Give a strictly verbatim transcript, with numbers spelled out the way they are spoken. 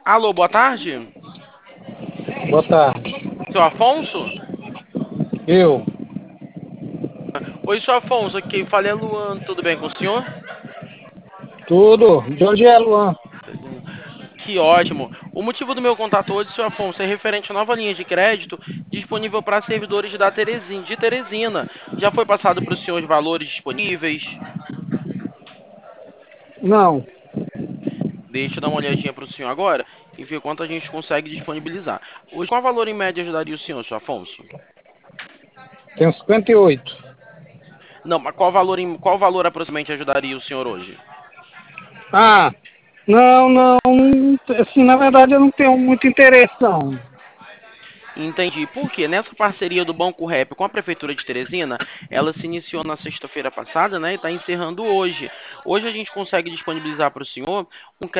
Alô, boa tarde. Boa tarde. Seu Afonso? Eu, Oi, seu Afonso, aqui falei é Luan, tudo bem com o senhor? tudo. De onde é, Luan? Beleza. Que ótimo. O motivo do meu contato hoje, seu Afonso, é referente à nova linha de crédito disponível para servidores da Terezinha, de Teresina. Já foi passado para o senhor os valores disponíveis? Não, Deixa eu dar uma olhadinha para o senhor agora e ver quanto a gente consegue disponibilizar. Hoje, qual valor em média ajudaria o senhor, seu Afonso? tenho cinquenta e oito. Não, mas qual valor, em, qual valor aproximadamente ajudaria o senhor hoje? Ah, não, não. Assim, na verdade eu não tenho muito interesse, não. Entendi. Por quê? Nessa parceria do Banco Rap com a Prefeitura de Teresina, ela se iniciou na sexta-feira passada, né? E está encerrando hoje. Hoje a gente consegue disponibilizar para o senhor um